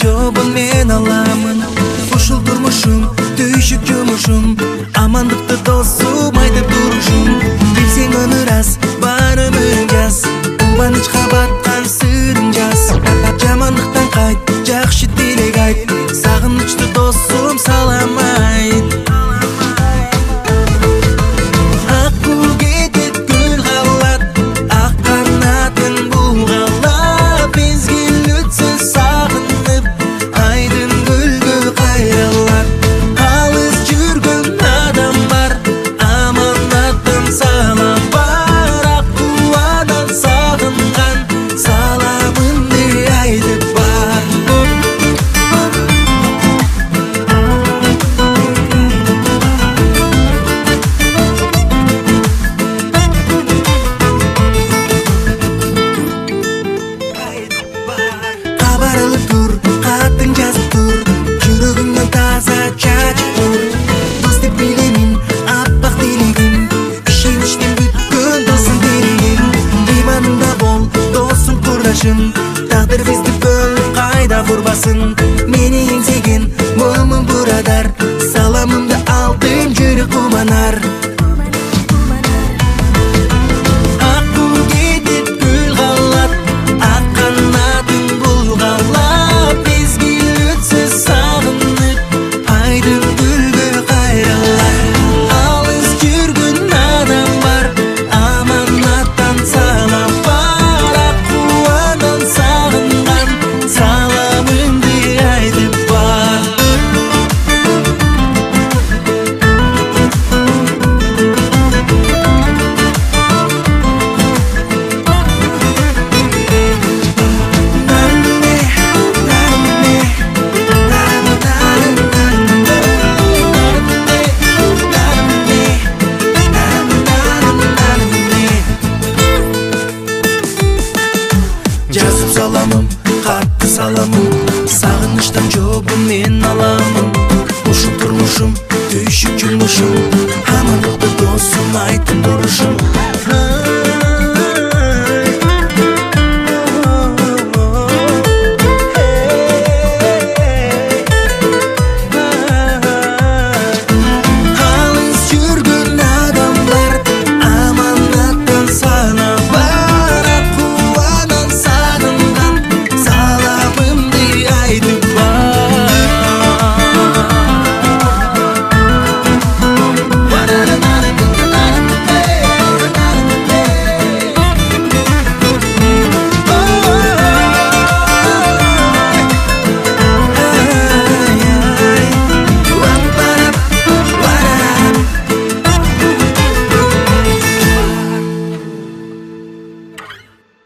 жообун мен аламын. Ушул турмушум түйшүк жумушум, амандыкты досум айтып турушум. Билсең аны рас баарыбын жаз, кубанычка баткан сырың жаз. Жамандыктан кайт, жакшы тилек айт, сагынычты досум салам айт. Тагдыр бизди бөлүп кайда бурбасын, мени эңсеген момун бурадар, саламымды алдым жүрөк кубанар. Жазып саламым, катты саламым, сагынычтан жообун мен аламын. Ушул турмушум түйшүк жумушум, амандыкты досум айтып турушум.